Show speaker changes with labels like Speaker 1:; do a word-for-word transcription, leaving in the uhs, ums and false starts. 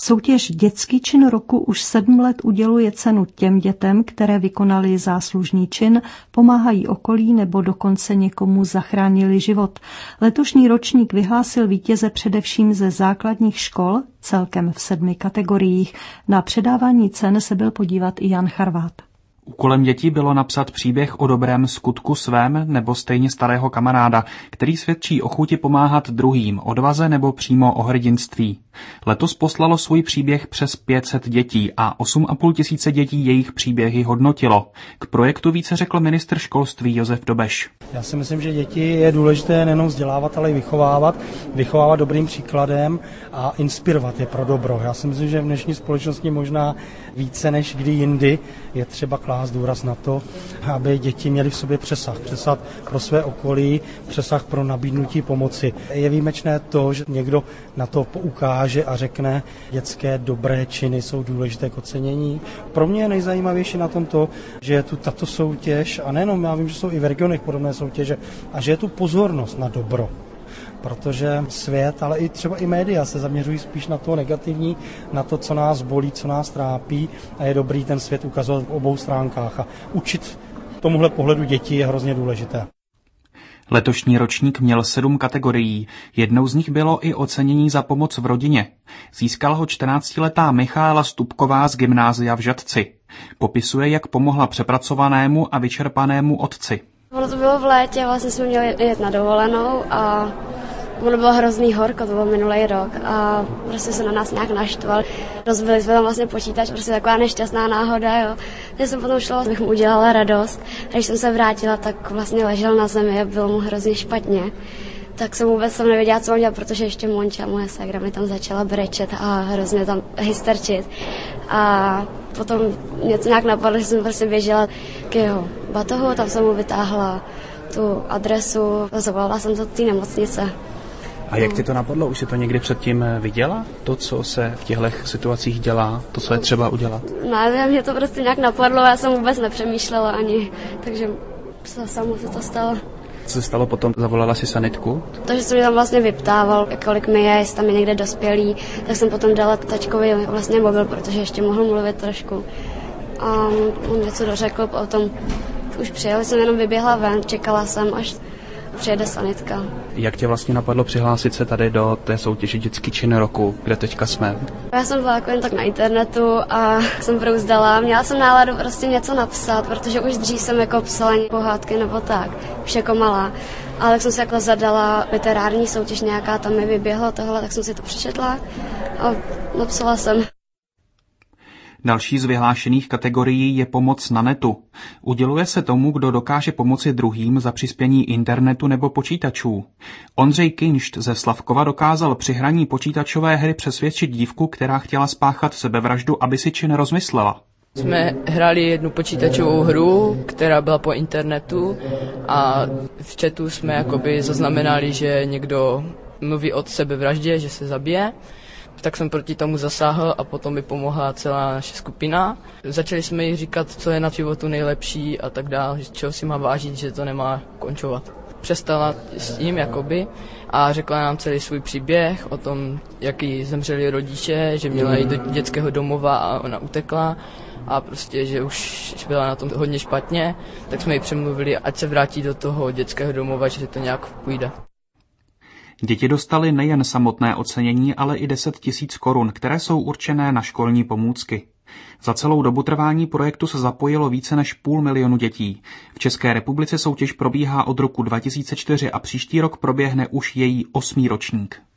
Speaker 1: Soutěž Dětský čin roku už sedm let uděluje cenu těm dětem, které vykonali záslužný čin, pomáhají okolí nebo dokonce někomu zachránili život. Letošní ročník vyhlásil vítěze především ze základních škol, celkem v sedmi kategoriích. Na předávání cen se byl podívat i Jan Charvát.
Speaker 2: Úkolem dětí bylo napsat příběh o dobrém skutku svém nebo stejně starého kamaráda, který svědčí o chuti pomáhat druhým, odvaze nebo přímo o hrdinství. Letos poslalo svůj příběh přes pět set dětí a osm a půl tisíce dětí jejich příběhy hodnotilo. K projektu více řekl ministr školství Josef Dobeš.
Speaker 3: Já si myslím, že děti je důležité nejenom vzdělávat, ale i vychovávat, vychovávat dobrým příkladem a inspirovat je pro dobro. Já si myslím, že v dnešní společnosti možná více než kdy jindy je třeba klást důraz na to, aby děti měly v sobě přesah. Přesah pro své okolí, přesah pro nabídnutí pomoci. Je výjimečné to, že někdo na to poukáže a řekne, dětské dobré činy jsou důležité k ocenění. Pro mě je nejzajímavější na tom to, že je tu tato soutěž, a nejenom, já vím, že jsou i v regionech podobné soutěže, a že je tu pozornost na dobro. Protože svět, ale i třeba i média se zaměřují spíš na to negativní, na to, co nás bolí, co nás trápí, a je dobrý ten svět ukazovat v obou stránkách. A učit tomuhle pohledu dětí je hrozně důležité.
Speaker 2: Letošní ročník měl sedm kategorií. Jednou z nich bylo i ocenění za pomoc v rodině. Získala ho čtrnáctiletá Michála Stupková z gymnázia v Žatci. Popisuje, jak pomohla přepracovanému a vyčerpanému otci.
Speaker 4: Ono to bylo v létě, vlastně jsme měli jet na dovolenou a ono bylo hrozný horko, to bylo minulý rok a prostě se na nás nějak naštval. Rozbili jsme tam vlastně počítač, prostě taková nešťastná náhoda, jo. Takže jsem potom šla, abych mu udělala radost. A když jsem se vrátila, tak vlastně ležel na zemi a bylo mu hrozně špatně. Tak jsem vůbec jsem nevěděla, co mám dělat, protože ještě Monča, moje ségra, mi tam začala brečet a hrozně tam hysterčit. A potom něco nějak napadlo, že jsem prostě běžela k jeho batohu, tam jsem mu vytáhla tu adresu, zavolala jsem to do té nemocnice.
Speaker 2: A jak ti to napadlo? Už jsi to někdy předtím viděla? To, co se v těchto situacích dělá, to, co je třeba udělat?
Speaker 4: Ne, mě to prostě nějak napadlo, já jsem vůbec nepřemýšlela ani, takže samo se to stalo.
Speaker 2: Co se stalo potom? Zavolala si sanitku?
Speaker 4: To, že jsem mě tam vlastně vyptával, kolik mi je, jestli tam je někde dospělý, tak jsem potom dala tačkovi vlastně mobil, protože ještě mohl mluvit trošku. A on něco dořekl, potom už přijel, jsem jenom vyběhla ven, čekala jsem, až přijede sanitka.
Speaker 2: Jak tě vlastně napadlo přihlásit se tady do té soutěže Dětský čin roku, kde teďka jsme?
Speaker 4: Já jsem byla jako jen tak na internetu a jsem brouzdala. Měla jsem náladu prostě něco napsat, protože už dřív jsem jako psala pohádky nebo tak, už jako malá. Ale tak jsem si jako zadala literární soutěž nějaká, tam mi vyběhlo tohle, tak jsem si to přečetla a napsala jsem.
Speaker 2: Další z vyhlášených kategorií je pomoc na netu. Uděluje se tomu, kdo dokáže pomoci druhým za přispění internetu nebo počítačů. Ondřej Kinšt ze Slavkova dokázal při hraní počítačové hry přesvědčit dívku, která chtěla spáchat sebevraždu, aby si čin rozmyslela.
Speaker 5: Jsme hráli jednu počítačovou hru, která byla po internetu a v chatu jsme jakoby zaznamenali, že někdo mluví o sebevraždě, že se zabije. Tak jsem proti tomu zasáhl a potom mi pomohla celá naše skupina. Začali jsme jí říkat, co je na životu nejlepší a tak dále, čeho si má vážit, že to nemá končovat. Přestala s tím jakoby a řekla nám celý svůj příběh o tom, jak jí zemřeli rodiče, že měla jít do dětského domova a ona utekla a prostě, že už byla na tom hodně špatně, tak jsme jí přemluvili, ať se vrátí do toho dětského domova, že to nějak půjde.
Speaker 2: Děti dostaly nejen samotné ocenění, ale i deset tisíc korun, které jsou určené na školní pomůcky. Za celou dobu trvání projektu se zapojilo více než půl milionu dětí. V České republice soutěž probíhá od roku dva tisíce čtyři a příští rok proběhne už její osmý ročník.